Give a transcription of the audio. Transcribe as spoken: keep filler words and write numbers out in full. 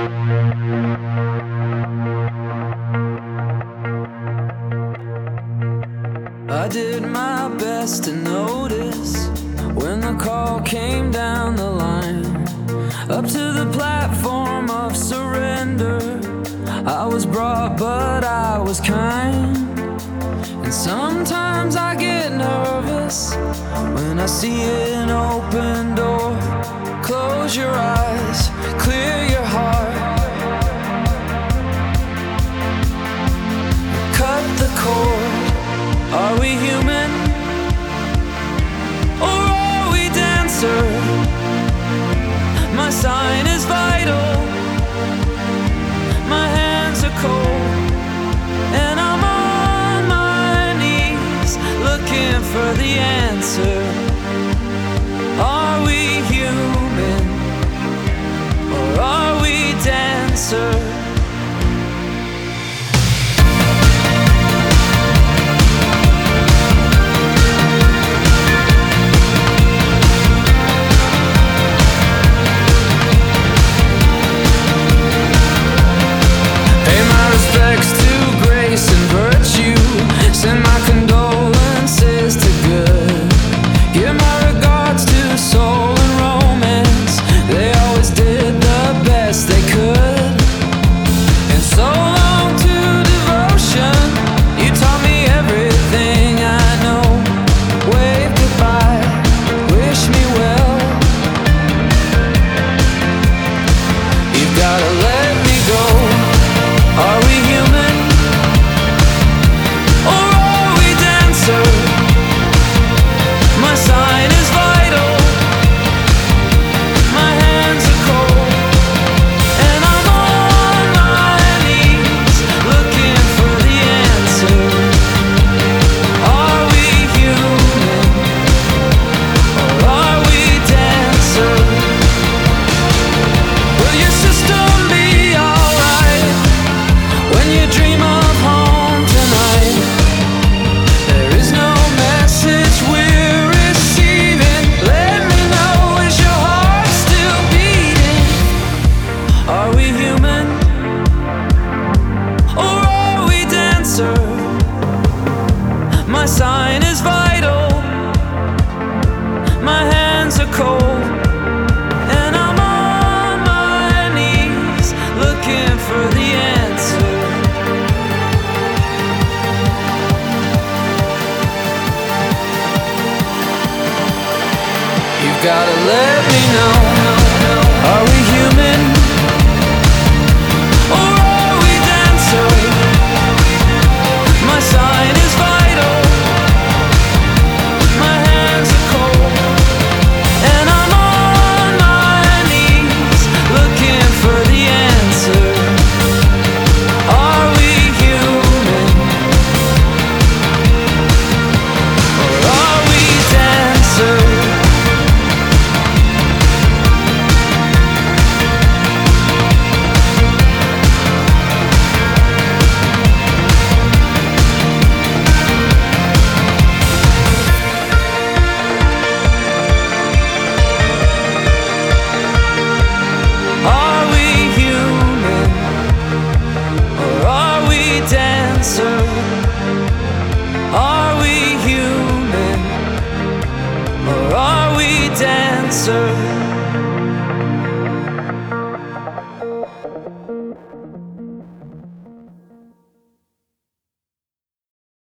I did my best to notice when the call came down the line, up to the platform of surrender. I was brought, but I was kind. And sometimes I get nervous when I see an open door. Close your eyes, clear your heart, cut the cord. Are we human, or are we dancer? My sign is vital, my hands are cold, and I'm on my knees looking for the answer. Are we human, or are we dancer? Respects to grace and virtue. Send my condolences to good. Give my regards to soul and romance. They always did the best they could. And so long to devotion. You taught me everything I know. Wave goodbye, wish me well. You've gotta let me go. Are we human, or are we dancer? My sign is vital, my hands are cold, and I'm on my knees looking for the answer. Are we human, or are we dancer? Will your system be alright when you dream of home tonight? There is no message we're receiving. Let me know, is your heart still beating? Are we human, or are we dancer? My sign is vital, my hands are cold, and I'm on my knees looking for the answer. You've gotta let me know. Are we human, or are we dancer? My sign is vital, my hands are cold, and I'm on my knees looking for the answer. Are we human, or are we dancer? Are we human, or are we dancer? Are we human, or are we dancer?